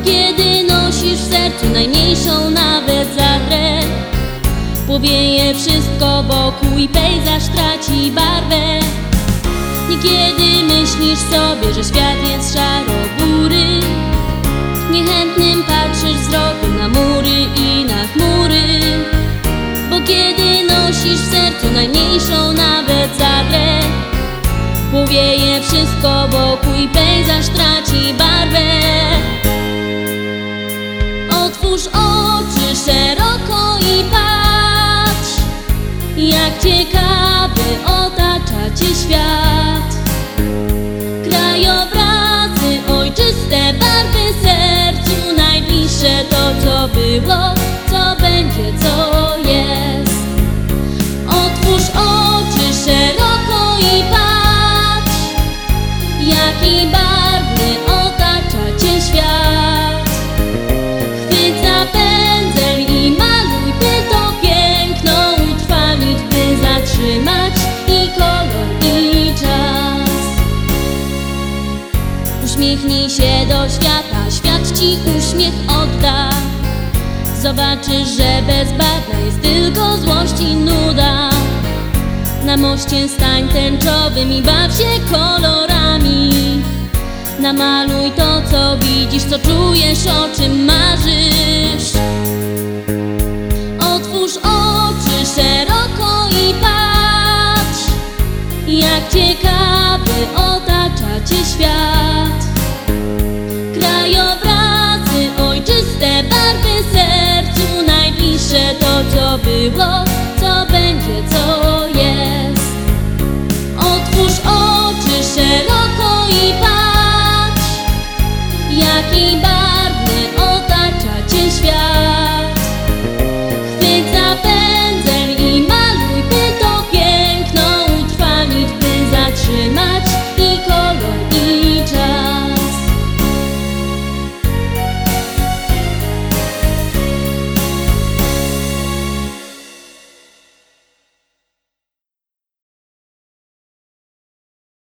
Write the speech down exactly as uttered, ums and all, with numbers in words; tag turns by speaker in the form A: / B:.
A: Niekiedy nosisz w sercu najmniejszą nawet zadrę. Powieje wszystko wokół i pejzaż traci barwę. Niekiedy myślisz sobie, że świat jest szaro-bury. Niechętnym patrzysz wzrokiem na mury i na chmury. Bo kiedy nosisz w sercu najmniejszą nawet zadrę, powieje wszystko wokół i pejzaż traci barwę. Otwórz oczy szeroko i patrz, jak ciekawy otacza cię świat. Krajobrazy ojczyste, barwy sercu najbliższe, to co było, co będzie, co jest. Otwórz oczy szeroko i patrz, jaki barwny otacza cię świat. Chwyć za pędzel i maluj, by to piękno utrwalić, by zatrzymać i kolor, i czas. Uśmiechnij się do świata, świat ci uśmiech odda. Zobaczysz, że bezbarwna jest tylko złość i nuda. Na moście stań tęczowym i baw się kolorami. Namaluj to, co widzisz, co czujesz, o czym marzysz. Otwórz oczy szeroko i patrz, jak ciekawy otacza cię świat. Krajobrazy ojczyste, barwy sercu najbliższe, to co było,